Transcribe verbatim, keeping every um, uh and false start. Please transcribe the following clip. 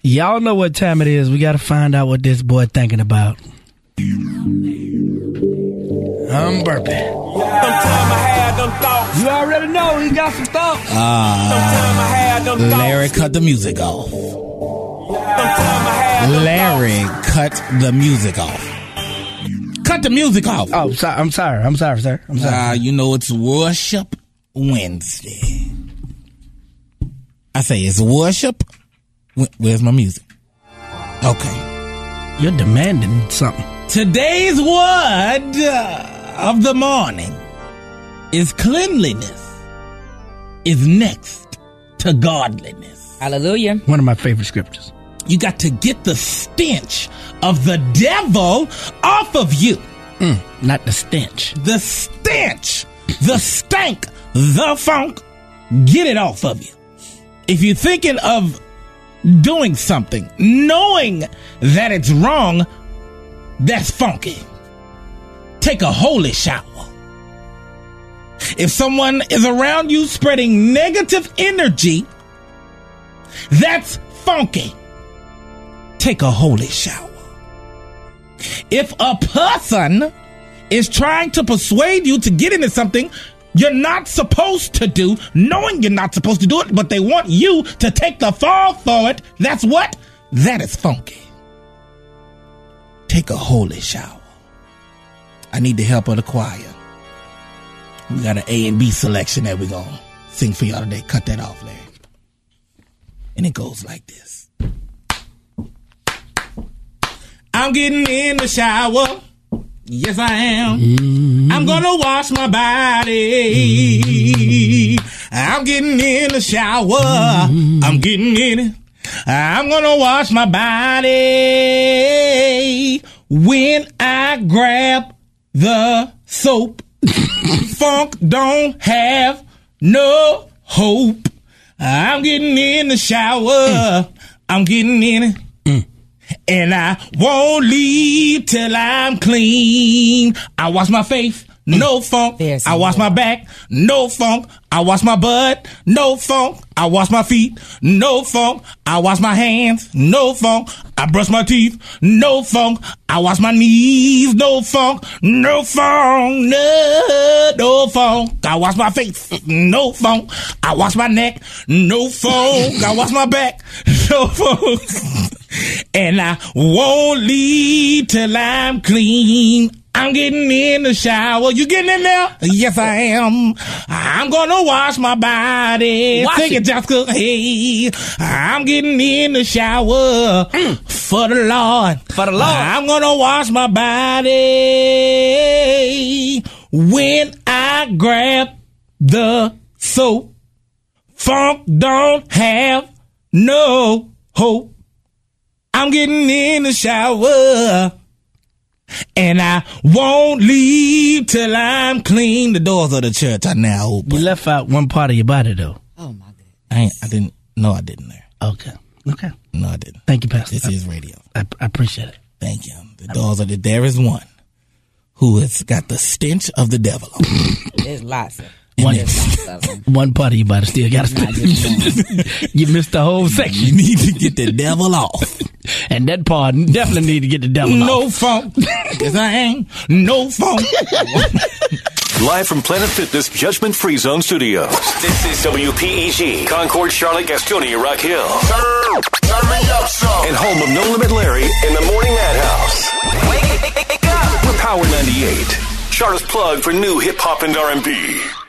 Y'all know what time it is. We got to find out what this boy thinking about. I'm burping. You already know he got some thoughts. Uh, Larry cut the music off. Larry cut the music off. Cut the music off. Oh, sorry. I'm sorry. I'm sorry, sir. I'm sorry. Uh, you know, it's Worship Wednesday. I say it's worship. Where's my music? Okay. You're demanding something. Today's word of the morning is cleanliness is next to godliness. Hallelujah. One of my favorite scriptures. You got to get the stench of the devil off of you. Mm, not the stench. The stench, the stank, the funk. Get it off of you. If you're thinking of doing something, knowing that it's wrong, that's funky. Take a holy shower. If someone is around you spreading negative energy, that's funky. Take a holy shower. If a person is trying to persuade you to get into something you're not supposed to do, knowing you're not supposed to do it, but they want you to take the fall for it, that's what? That is funky. Take a holy shower. I need the help of the choir. We got an A and B selection that we're going to sing for y'all today. Cut that off, Larry. And it goes like this. I'm getting in the shower. Yes, I am. Mm-hmm. I'm gonna wash my body. Mm-hmm. I'm getting in the shower. Mm-hmm. I'm getting in it. I'm gonna wash my body. When I grab the soap, funk don't have no hope. I'm getting in the shower. Mm. I'm getting in it. Mm. And I won't leave till I'm clean. I wash my face, no funk. I wash my back, no funk. I wash my butt, no funk. I wash my feet, no funk. I wash my hands, no funk. I brush my teeth, no funk. I wash my knees, no funk. No funk, no, no funk. I wash my face, no funk. I wash my neck, no funk. I wash my back, no funk. And I won't leave till I'm clean. I'm getting in the shower. You getting in there? Yes, I am. I'm gonna wash my body. Wash Sing it, it. Jessica. Hey, I'm getting in the shower mm. for the Lord. For the Lord. I'm gonna wash my body. When I grab the soap, funk don't have no hope. I'm getting in the shower, and I won't leave till I'm clean. The doors of the church are now open. You left out one part of your body, though. Oh, my God. I, ain't, I didn't. No, I didn't there. Okay. Okay. No, I didn't. Thank you, Pastor. This is radio. I, I appreciate it. Thank you. The doors of the, there is one who has got the stench of the devil on. There's lots of One, There's lots of them. one part of your body still got to Not just one. You missed the whole section. You need to get the devil off. And that part definitely need to get the devil No off. funk. Yes, I ain't. No funk. Live from Planet Fitness Judgment Free Zone Studios. This is W P E G, Concord, Charlotte, Gastonia, Rock Hill. Turn, turn me up, son. And home of No Limit Larry in the Morning Madhouse. Wake, wake, wake up. We're Power ninety-eight, Charlotte's plug for new hip hop and R and B.